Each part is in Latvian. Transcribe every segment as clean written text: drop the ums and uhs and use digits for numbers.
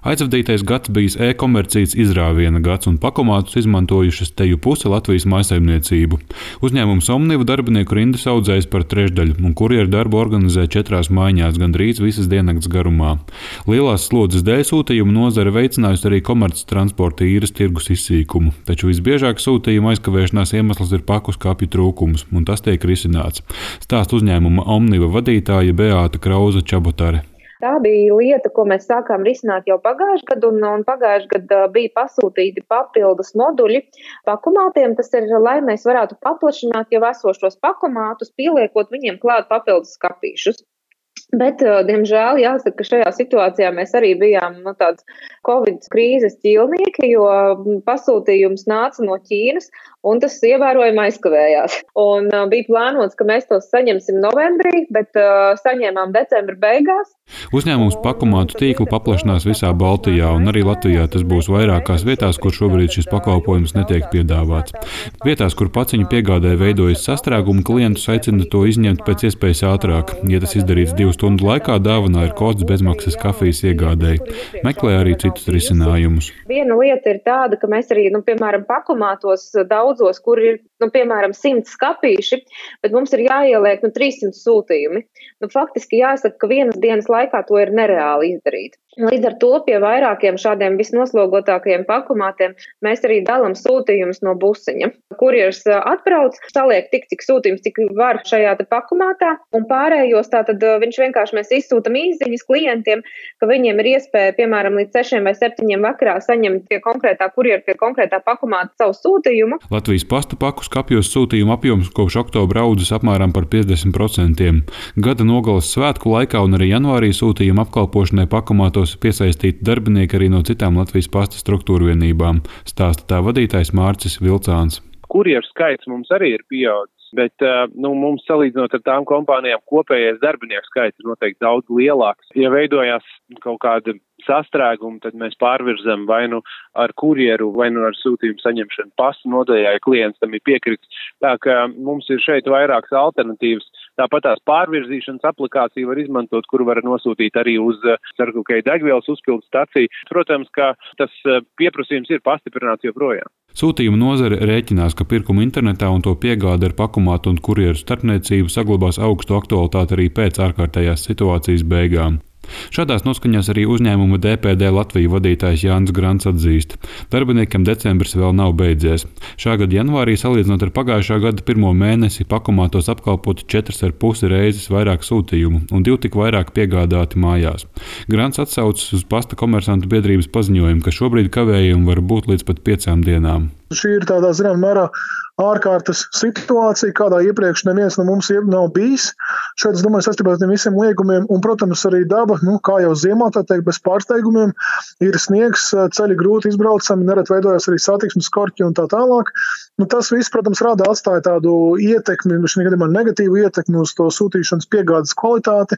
Aizvadītais gads bijis e-komercijas izrāviena gads un pakomātus izmantojušas teju puse Latvijas mājsaimniecību. Uzņēmums Omniva darbinieku rindas audzējis par trešdaļu un kurjeru darbu organizē 4 maiņās gandrīz visas diennakts garumā. Lielās slodzes dēļ sūtījumu nozare veicinājusi arī komerctransporta īres tirgus izsīkumu, taču visbiežāk sūtījumu aizkavēšanās iemesls ir paku skapju trūkums, un tas tiek risināts. Stāst uzņēmuma Omniva vadītāja Beāta Krauze-Čabotare. Tā bija lieta, ko mēs sākām risināt jau pagājušajā gadā, un pagājušajā gadā bija pasūtīti papildus moduļi pakomātiem. Tas ir, lai mēs varētu paplašināt jau esošos pakomātus, pieliekot viņiem klāt papildus skapīšus. Bet, diemžēl, jāsaka, ka šajā situācijā mēs arī bijām tāds Covid krīzes ķīlnieki, jo pasūtījums nāca no Ķīnas, un tas ievērojami aizkavējās. Un bija plānots, ka mēs tos saņemsim novembrī, bet saņēmām decembra beigās. Uzņēmums pakomātu tīklu paplašinās visā Baltijā, un arī Latvijā tas būs vairākās vietās, kur šobrīd šis pakalpojums netiek piedāvāts. Vietās, kur paciņu piegādē veidojas sastrēgumi, klientus aicina to izņemt pēc iespējas ātrāk. Ja tas izdarīts 2 stundu laikā, dāvanā ir kods bezmaksas kafijas iegādēji. Meklē arī citus risinājumus. Viena lieta ir tāda, ka mēs arī, piemēram, pakomātos daudzos, kur ir, piemēram, 100 skapīši, bet mums ir jāieliek 300 sūtījumi. Faktiski jāsaka, ka vienas dienas laikā to ir nereāli izdarīt. Līdz ar to pie vairākiem šādiem visnoslogotākajiem pakomātiem mēs arī dalām sūtījumus no busiņa. Kurjers atbrauc, saliek tik, cik sūtījums, cik var šajā te pakomātā, un pārējos tātad viņš vienkārši mēs izsūtam īsziņas klientiem, ka viņiem ir iespēja, piemēram, līdz 6 vai 7 vakarā saņemt pie konkrētā kurjera, pie konkrētā pakomāta savu sūtījumu. Latvijas pasta paku skapjos sūtījumu apjoms kopš oktobra audzis apmēram par 50%. Gada nogales svētku laikā un arī janvārī sūtījumu apkalpošanai pakomātos piesaistīti darbinieki arī no citām Latvijas pasta struktūru vienībām, stāsta tā vadītājs Mārcis Vilcāns. Kurjeru skaits mums arī ir pieaudzis, bet mums salīdzinot ar tām kompānijām kopējais darbinieku skaits ir noteikti daudz lielāks. Ja veidojās kaut kāda sastrēguma, tad mēs pārvirzam vai nu ar kurjeru, vai nu ar sūtījumu saņemšanu pasta nodaļā, ja klients tam ir piekritis. Tā ka mums ir šeit vairākas alternatīvas. Tāpat tās pārvirzīšanas aplikāciju var izmantot, kuru var nosūtīt arī uz Circle degvielas uzpildu staciju. Protams, ka tas pieprasījums ir pastiprināts joprojām. Sūtījuma nozare rēķinās, ka pirkumu internetā un to piegāde ar pakomātu un kurjeru starpniecību saglabās augstu aktualitāti arī pēc ārkārtējās situācijas beigām. Šādās noskaņās arī uzņēmuma DPD Latvija vadītājs Jānis Grants atzīst. Darbiniekam decembris vēl nav beidzies. Šā gada janvārī, salīdzinot ar pagājušā gada 1. mēnesi, pakomātos apkalpoti 4,5 reizes vairāk sūtījumu un 2 tik vairāk piegādāti mājās. Grants atsaucas uz pasta komersantu biedrības paziņojumu, ka šobrīd kavējumi var būt līdz pat 5 dienām. Šī ir tādā zināmā mērā ārkārtas situācija, kādā iepriekš neviens no mums nav bijis. Šeit, es domāju, saistībā ar tiem visiem liegumiem, un, protams, arī daba, kā jau ziemā, tā teikt, bez pārsteigumiem, ir sniegs, ceļi grūti izbraucami, nereti veidojas arī satiksmes korķi un tā tālāk. Tas viss, protams, atstāja tādu ietekmi, šī gadījumā negatīvu ietekmi uz to sūtīšanas piegādes kvalitāti.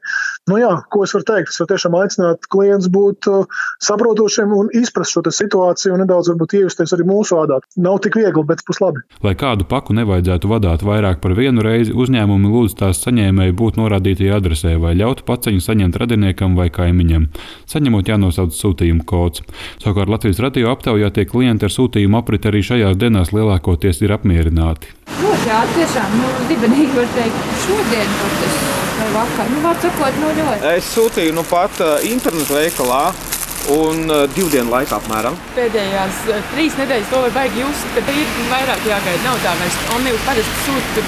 Ko es varu teikt? Es varu tiešām aicināt klientus būt saprotošiem un izprast šo situāciju un nedaudz varbūt iejusties arī mūsu vārdā. Nav tik viegli, bet būs labi. Lai kādu paku nevajadzētu vadāt vairāk par vienu reizi, uzņēmumi lūdz tās saņēmēji būt norādītajā adresē vai ļautu paciņu saņemt radiniekam vai kaimiņam. Saņemot jānosauc sūtījuma kods. Savukārt Latvijas radio aptaujā tie klienti ar sūtījumu apriti arī šajās dienās lielākoties ir apmierināti. Jā, tiešām, dibenīgi var teikt, šodien tas vai vakar. Var sakot, ļoti. Es sūtīju pat internetu veikalā. Un 2 dienu laikā apmēram. Pēdējās 3 nedēļas to var baigi just, ka ir vairāk jāgaida. Nav tā, mēs Omniva parasti sūta,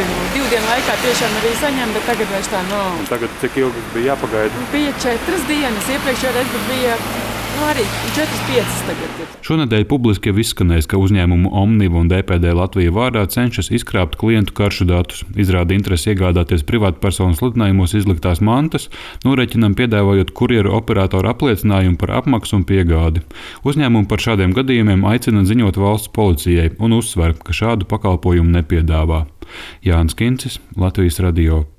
2 dienu laikā tiešām arī saņem, bet tagad vairs tā nav. Un tagad cik ilgi bija jāpagaida? Bija 4 dienas, iepriekšējā reizē bija arī 4-5 tagad. Šonedēļ publiski jau izskanējis, ka uzņēmumu Omniva un DPD Latvija vārdā cenšas izkrāpt klientu karšu datus, izrāda interesi iegādāties privātpersonu sludinājumos izliktās mantas, norēķinam piedāvājot kurjeru operatoru apliecinājumu par apmaksu un piegādi. Uzņēmumi par šādiem gadījumiem aicina ziņot valsts policijai un uzsver, ka šādu pakalpojumu nepiedāvā. Jānis Kincis, Latvijas radio.